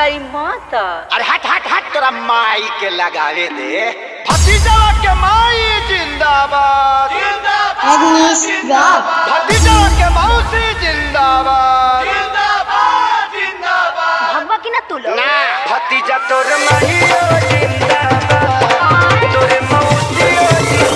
आई माता। अरे हट हट हट तोरा माई के लगावे दे। भतीजवा के माई जिंदाबाद Agnes Rock. भतीजवा के मौसी जिंदाबाद भगवा की ना तू लोग। ना भतीजा तोर माहियो जिंदाबाद तोरे मौसियो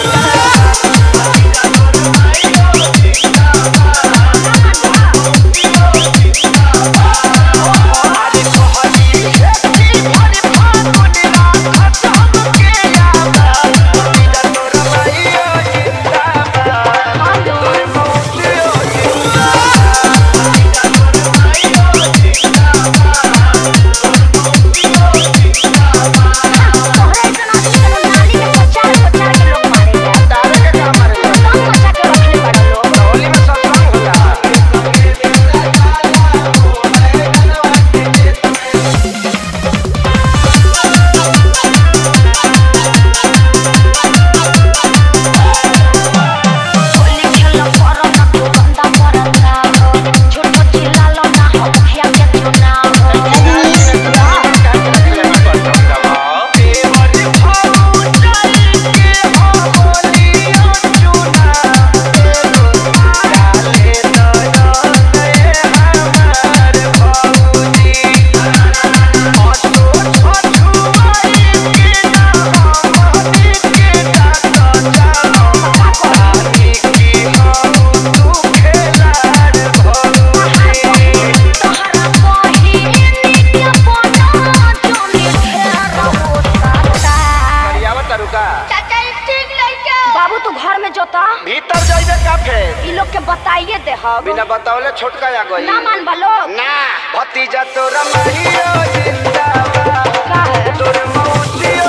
बाबू तू घर में जोता भीतर जाइबे का फेर ई लोग के बताइए दे हम। बिना बतावले छोटका आ गई ना मान बलो ना भतीजा तोरा माहियो जिंदाबाद का है तोरे मौसियो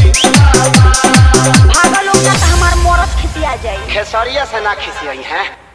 खेसरिया से ना खिसियाई हैं।